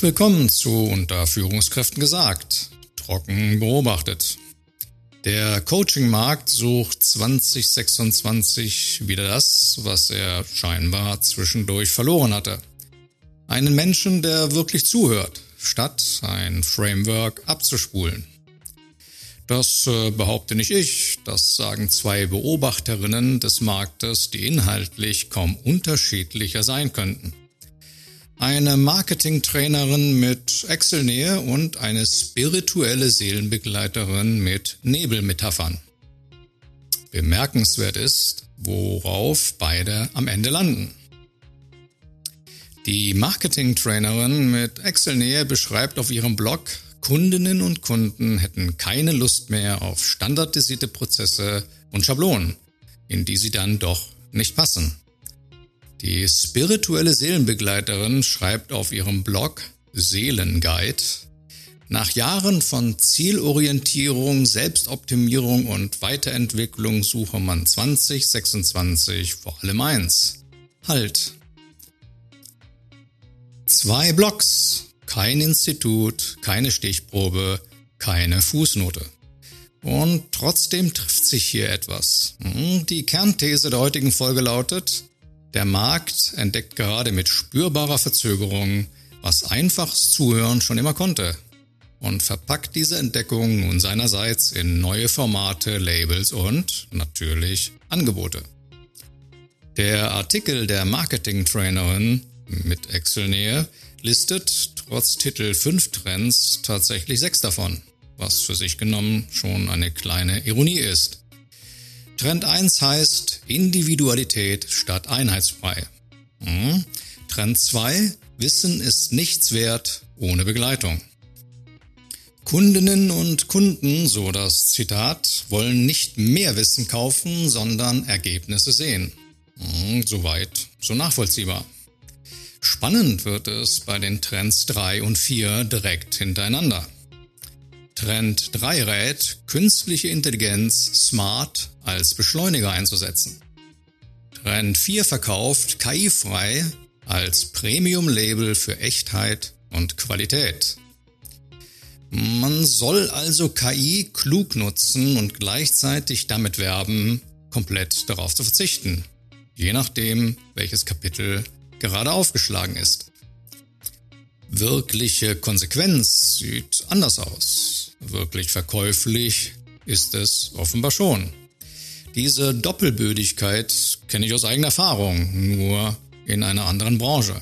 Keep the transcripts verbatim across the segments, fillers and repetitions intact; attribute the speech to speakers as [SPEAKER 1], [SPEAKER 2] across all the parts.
[SPEAKER 1] willkommen zu Unter Führungskräften gesagt, trocken beobachtet. Der Coaching-Markt sucht zwanzig sechsundzwanzig wieder das, was er scheinbar zwischendurch verloren hatte. Einen Menschen, der wirklich zuhört, statt ein Framework abzuspulen. Das äh, behaupte nicht ich, das sagen zwei Beobachterinnen des Marktes, die inhaltlich kaum unterschiedlicher sein könnten. Eine Marketingtrainerin mit Excel-Nähe und eine spirituelle Seelenbegleiterin mit Nebelmetaphern. Bemerkenswert ist, worauf beide am Ende landen. Die Marketingtrainerin mit Excel-Nähe beschreibt auf ihrem Blog, Kundinnen und Kunden hätten keine Lust mehr auf standardisierte Prozesse und Schablonen, in die sie dann doch nicht passen. Die spirituelle Seelenbegleiterin schreibt auf ihrem Blog Seelenguide: Nach Jahren von Zielorientierung, Selbstoptimierung und Weiterentwicklung suche man zwanzig sechsundzwanzig vor allem eins: Halt. Zwei Blogs. Kein Institut, keine Stichprobe, keine Fußnote. Und trotzdem trifft sich hier etwas. Die Kernthese der heutigen Folge lautet: Der Markt entdeckt gerade mit spürbarer Verzögerung, was einfaches Zuhören schon immer konnte, und verpackt diese Entdeckung nun seinerseits in neue Formate, Labels und natürlich Angebote. Der Artikel der Marketing-Trainerin mit Excel-Nähe listet trotz Titel fünf Trends tatsächlich sechs davon, was für sich genommen schon eine kleine Ironie ist. Trend eins heißt Individualität statt Einheitsbrei. Hm. Trend zwei, Wissen ist nichts wert ohne Begleitung. Kundinnen und Kunden, so das Zitat, wollen nicht mehr Wissen kaufen, sondern Ergebnisse sehen. Hm, soweit, so nachvollziehbar. Spannend wird es bei den Trends drei und vier direkt hintereinander. Trend drei rät, künstliche Intelligenz smart als Beschleuniger einzusetzen. Trend vier verkauft K I-frei als Premium-Label für Echtheit und Qualität. Man soll also K I klug nutzen und gleichzeitig damit werben, komplett darauf zu verzichten, je nachdem, welches Kapitel gerade aufgeschlagen ist. Wirkliche Konsequenz sieht anders aus. Wirklich verkäuflich ist es offenbar schon. Diese Doppelbödigkeit kenne ich aus eigener Erfahrung, nur in einer anderen Branche.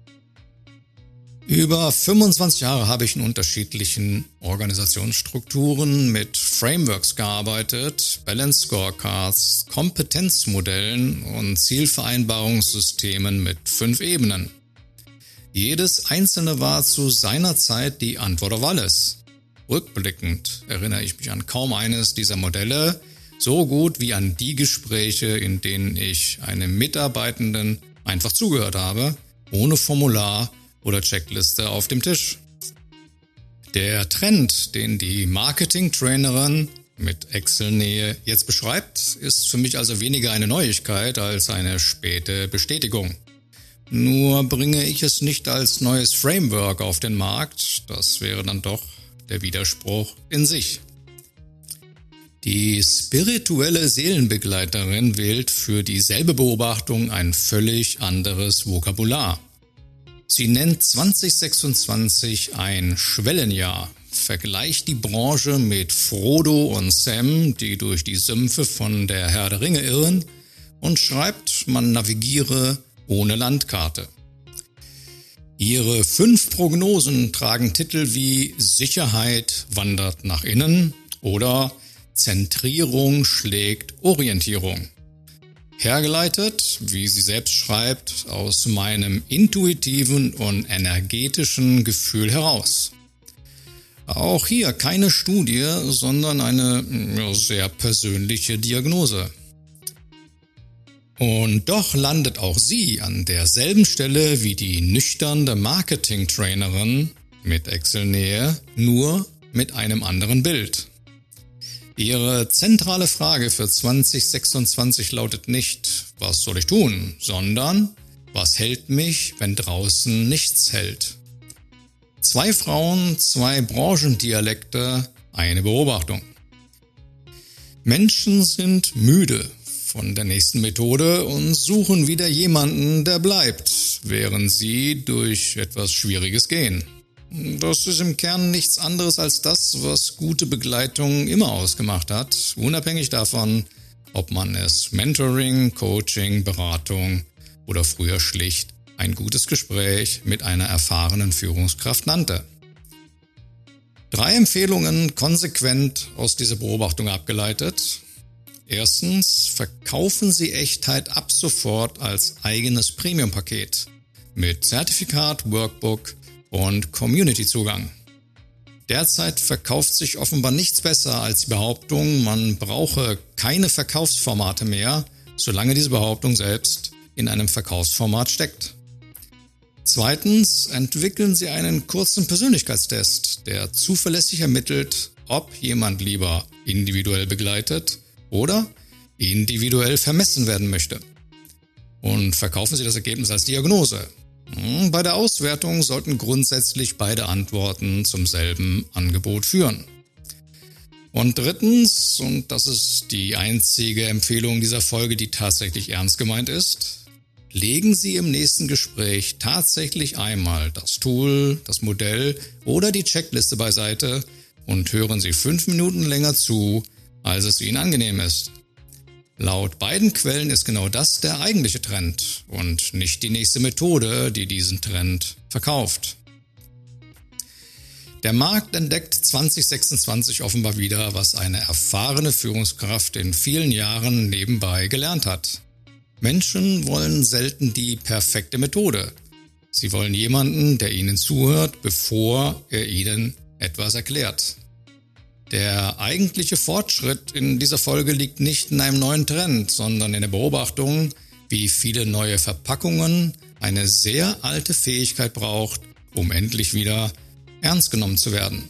[SPEAKER 1] Über fünfundzwanzig Jahre habe ich in unterschiedlichen Organisationsstrukturen mit Frameworks gearbeitet, Balance Scorecards, Kompetenzmodellen und Zielvereinbarungssystemen mit fünf Ebenen. Jedes einzelne war zu seiner Zeit die Antwort auf alles. Rückblickend erinnere ich mich an kaum eines dieser Modelle so gut wie an die Gespräche, in denen ich einem Mitarbeitenden einfach zugehört habe, ohne Formular oder Checkliste auf dem Tisch. Der Trend, den die Marketing-Trainerin mit Excel-Nähe jetzt beschreibt, ist für mich also weniger eine Neuigkeit als eine späte Bestätigung. Nur bringe ich es nicht als neues Framework auf den Markt, das wäre dann doch der Widerspruch in sich. Die spirituelle Seelenbegleiterin wählt für dieselbe Beobachtung ein völlig anderes Vokabular. Sie nennt zwanzig sechsundzwanzig ein Schwellenjahr, vergleicht die Branche mit Frodo und Sam, die durch die Sümpfe von der Herr der Ringe irren, und schreibt, man navigiere ohne Landkarte. Ihre fünf Prognosen tragen Titel wie Sicherheit wandert nach innen oder Zentrierung schlägt Orientierung. Hergeleitet, wie sie selbst schreibt, aus meinem intuitiven und energetischen Gefühl heraus. Auch hier keine Studie, sondern eine ja, sehr persönliche Diagnose. Und doch landet auch sie an derselben Stelle wie die nüchterne Marketing-Trainerin mit Excel-Nähe, nur mit einem anderen Bild. Ihre zentrale Frage für zwanzig sechsundzwanzig lautet nicht, was soll ich tun, sondern was hält mich, wenn draußen nichts hält? Zwei Frauen, zwei Branchendialekte, eine Beobachtung. Menschen sind müde von der nächsten Methode und suchen wieder jemanden, der bleibt, während sie durch etwas Schwieriges gehen. Das ist im Kern nichts anderes als das, was gute Begleitung immer ausgemacht hat, unabhängig davon, ob man es Mentoring, Coaching, Beratung oder früher schlicht ein gutes Gespräch mit einer erfahrenen Führungskraft nannte. Drei Empfehlungen konsequent aus dieser Beobachtung abgeleitet. Erstens, verkaufen Sie Echtheit ab sofort als eigenes Premium-Paket mit Zertifikat, Workbook und Community-Zugang. Derzeit verkauft sich offenbar nichts besser als die Behauptung, man brauche keine Verkaufsformate mehr, solange diese Behauptung selbst in einem Verkaufsformat steckt. Zweitens, entwickeln Sie einen kurzen Persönlichkeitstest, der zuverlässig ermittelt, ob jemand lieber individuell begleitet oder individuell vermessen werden möchte. Und verkaufen Sie das Ergebnis als Diagnose. Bei der Auswertung sollten grundsätzlich beide Antworten zum selben Angebot führen. Und drittens, und das ist die einzige Empfehlung dieser Folge, die tatsächlich ernst gemeint ist, legen Sie im nächsten Gespräch tatsächlich einmal das Tool, das Modell oder die Checkliste beiseite und hören Sie fünf Minuten länger zu, als es Ihnen angenehm ist. Laut beiden Quellen ist genau das der eigentliche Trend und nicht die nächste Methode, die diesen Trend verkauft. Der Markt entdeckt zwanzig sechsundzwanzig offenbar wieder, was eine erfahrene Führungskraft in vielen Jahren nebenbei gelernt hat. Menschen wollen selten die perfekte Methode. Sie wollen jemanden, der ihnen zuhört, bevor er ihnen etwas erklärt. Der eigentliche Fortschritt in dieser Folge liegt nicht in einem neuen Trend, sondern in der Beobachtung, wie viele neue Verpackungen eine sehr alte Fähigkeit braucht, um endlich wieder ernst genommen zu werden.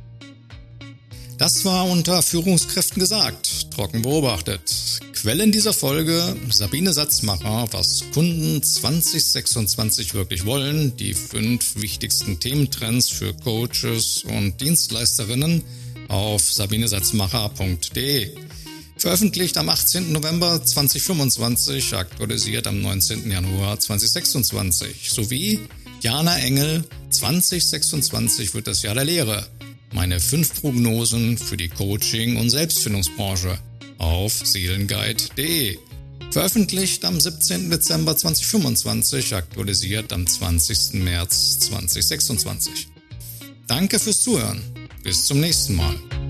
[SPEAKER 1] Das war unter Führungskräften gesagt, trocken beobachtet. Quellen dieser Folge: Sabine Satzmacher, was Kunden zwanzig sechsundzwanzig wirklich wollen, die fünf wichtigsten Thementrends für Coaches und Dienstleisterinnen auf sabine satzmacher punkt de. Veröffentlicht am achtzehnten November zweitausendfünfundzwanzig, aktualisiert am neunzehnten Januar zweitausendsechsundzwanzig. Sowie Jana Engel, zwanzig sechsundzwanzig wird das Jahr der Lehre. Meine fünf Prognosen für die Coaching- und Selbstfindungsbranche auf seelenguide punkt de. Veröffentlicht am siebzehnten Dezember zweitausendfünfundzwanzig, aktualisiert am zwanzigsten März zweitausendsechsundzwanzig. Danke fürs Zuhören. Bis zum nächsten Mal.